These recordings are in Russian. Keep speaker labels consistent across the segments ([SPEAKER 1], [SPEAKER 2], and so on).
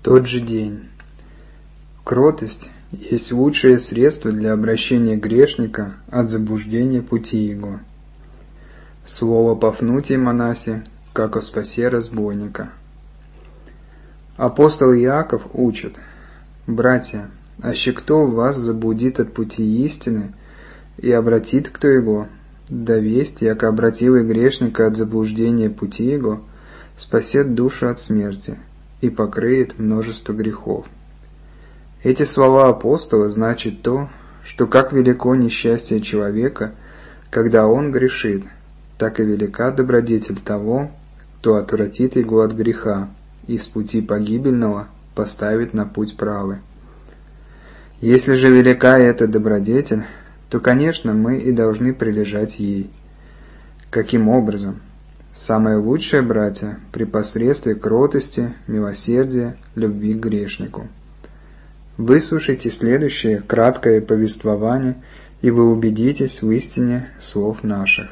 [SPEAKER 1] Тот же день. Кротость есть лучшее средство для обращения грешника от заблуждения пути его. Слово Пафнутий Монасе, как о спасе разбойника. Апостол Иаков учит: «Братья, аще кто вас заблудит от пути истины и обратит кто его, да весть, яко обратил и грешника от заблуждения пути его, спасет душу от смерти и покрыет множество грехов». Эти слова апостола значат то, что как велико несчастье человека, когда он грешит, так и велика добродетель того, кто отвратит его от греха и с пути погибельного поставит на путь правый. Если же велика эта добродетель, то, конечно, мы и должны прилежать ей. Каким образом? Самое лучшее, братья, при посредстве кротости, милосердия, любви к грешнику. Выслушайте следующее краткое повествование, и вы убедитесь в истине слов наших.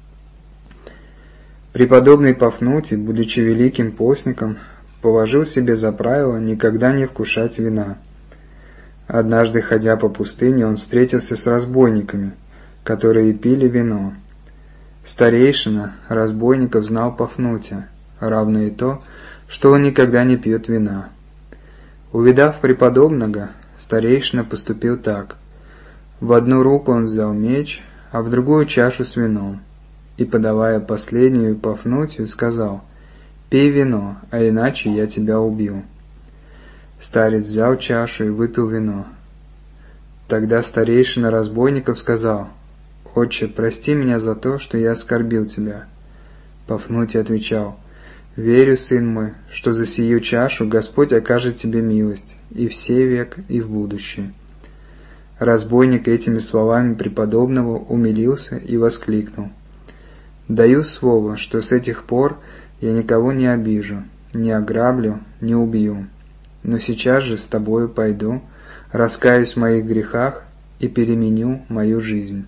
[SPEAKER 1] Преподобный Пафнутий, будучи великим постником, положил себе за правило никогда не вкушать вина. Однажды, ходя по пустыне, он встретился с разбойниками, которые пили вино. Старейшина разбойников знал Пафнутия, равно и то, что он никогда не пьет вина. Увидав преподобного, старейшина поступил так: в одну руку он взял меч, а в другую чашу с вином, и, подавая последнюю Пафнутию, сказал: «Пей вино, а иначе я тебя убью». Старец взял чашу и выпил вино. Тогда старейшина разбойников сказал: «Отче, прости меня за то, что я оскорбил тебя». Пафнутий отвечал: «Верю, сын мой, что за сию чашу Господь окажет тебе милость и в сей век, и в будущее». Разбойник этими словами преподобного умилился и воскликнул: «Даю слово, что с этих пор я никого не обижу, не ограблю, не убью, но сейчас же с тобою пойду, раскаюсь в моих грехах и переменю мою жизнь».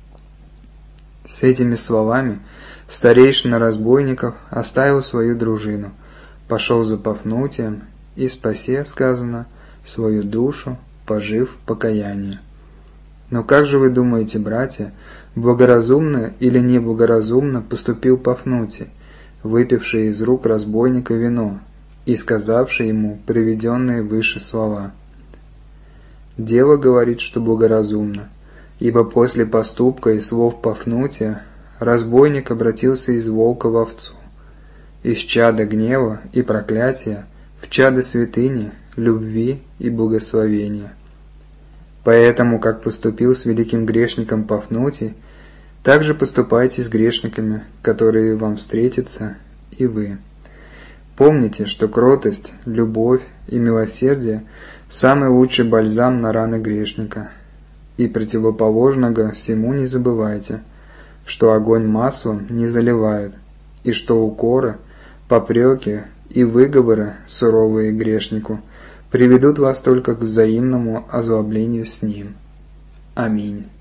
[SPEAKER 1] С этими словами старейшина разбойников оставил свою дружину, пошел за Пафнутием и спасе, сказано, свою душу, пожив покаяние. Но как же вы думаете, братья, благоразумно или неблагоразумно поступил Пафнутий, выпивший из рук разбойника вино и сказавший ему приведенные выше слова? Дело говорит, что благоразумно, ибо после поступка и слов Пафнутия разбойник обратился из волка в овцу, из чада гнева и проклятия в чадо святыни, любви и благословения. Поэтому, как поступил с великим грешником Пафнутий, так же поступайте с грешниками, которые вам встретятся, и вы. Помните, что кротость, любовь и милосердие – самый лучший бальзам на раны грешника. И противоположного всему не забывайте, что огонь маслом не заливает, и что укоры, попреки и выговоры, суровые грешнику, приведут вас только к взаимному озлоблению с ним. Аминь.